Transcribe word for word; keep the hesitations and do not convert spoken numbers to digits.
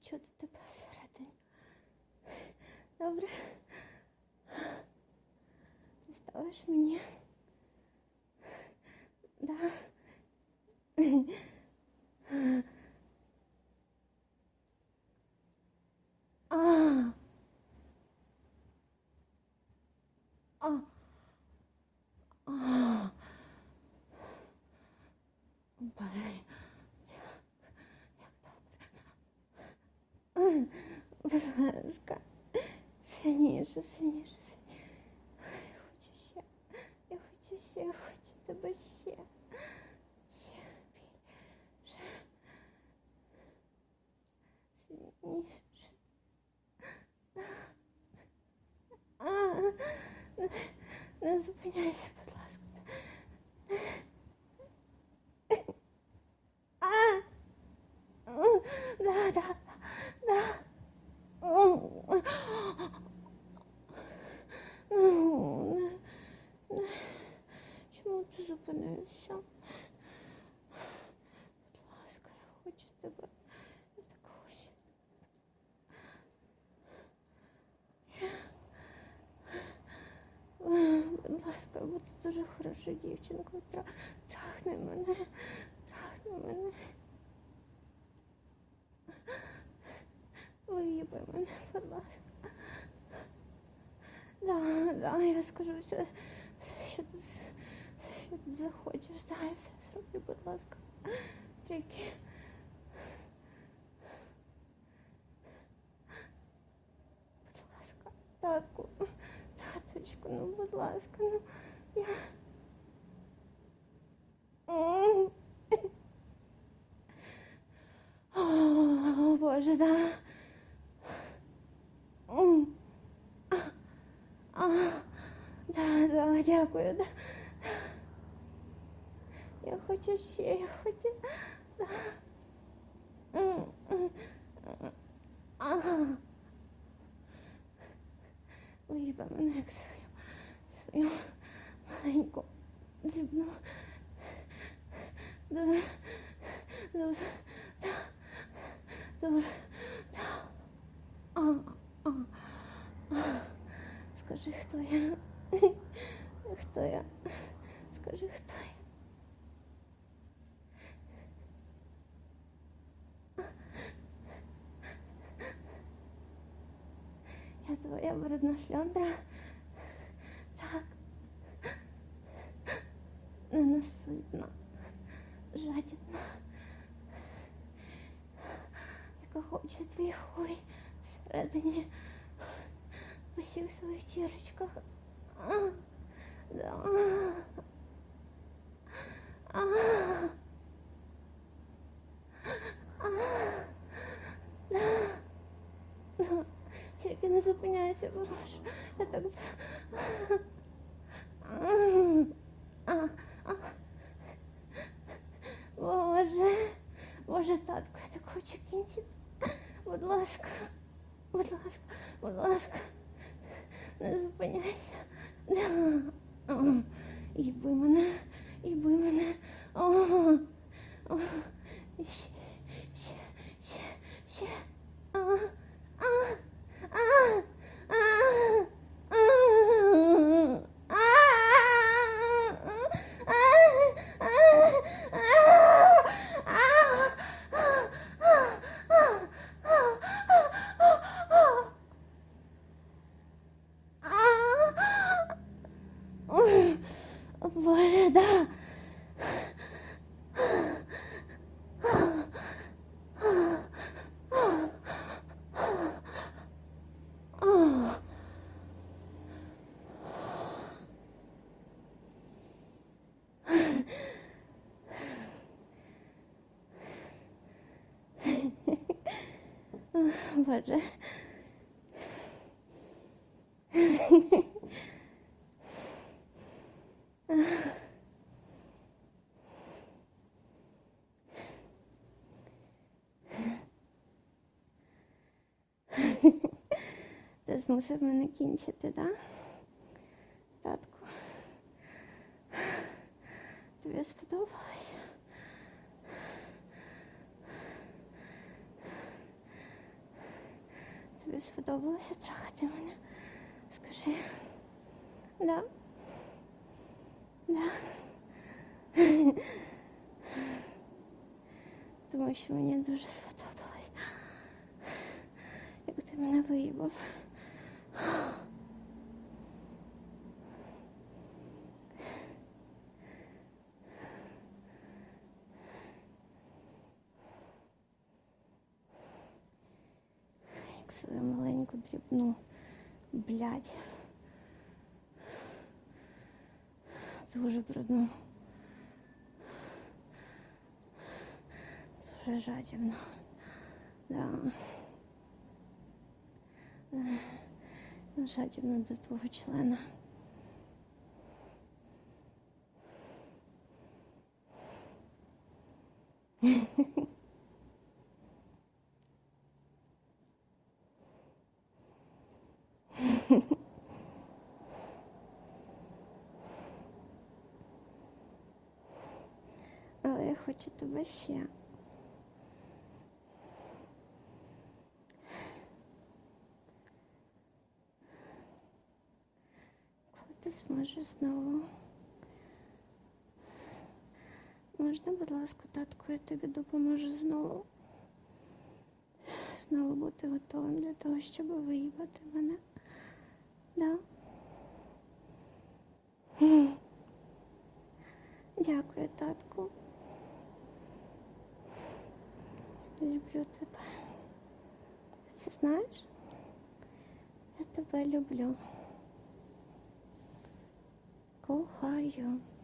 відчути тебе всередині. Добре? Ти ставиш мені? Да. А. А. А. Боже, як добре. Будь ласка, сильніше, сильніше, сильніше. Я хочу ще, я хочу ще, я хочу тебе ще. Ще більше. Сильніше. А, не, не зупиняйся, будь ласка. А, да, да, да. Чому ти зупинився? Будь ласка, я хочу тебе. Я так хочу. Будь ласка, будь дуже хороша дівчинка. Трахни мене. Трахни мене. Виїби мене, будь ласка. Да, да, я скажу все, все, що ти, все, що ти захочеш. Да, я все зроблю, будь ласка. Тільки... Будь ласка, татку, таточку, ну, будь ласка, ну, я... О, Боже, да. А, да, да, дякую, да. Я хочу ще, я хочу, да. Ага. Виїба мене як свою, свою маленьку, дрібну, дуже, дуже, да, дуже, да. А, а, а. Скажи, хто я? Хто я? Скажи, хто я? Я твоя брудна шльондра. Так. Ненаситна. Жадібна. Яка хоче твій хуй всередині. В усіх своїх дірочках. А, да. А, а, да. Да. Тільки не зупиняйся, прошу. Я так... А, а. Боже, Боже, татку, я так хочу кінчити. Будь ласка, будь ласка, будь ласка. Не зупиняйся. Да. Їби мене, їби мене. О, о. Ще, ще, ще, ще. А, а, а, а, Боже, да. Боже. Ти змусив мене кінчити, да? Татку. Тобі сподобалось? тобі сподобалося трахати мене? Скажи. Да? Да. Тому що мені дуже сподобалось, як ти мене виїбав. Як свою маленьку дрібну, блядь. Дуже брудну. Дуже жадібно. Да. Жадібно до твого члена. Але я хочу тебе ще. Коли ти зможеш знову. Можна, будь ласка, татку, я тобі допоможу знову. Знову бути готовим для того, щоб виїбати мене. Да? Дякую, татку. Люблю тебе. Ти це знаєш? Я тебе люблю. Кохаю.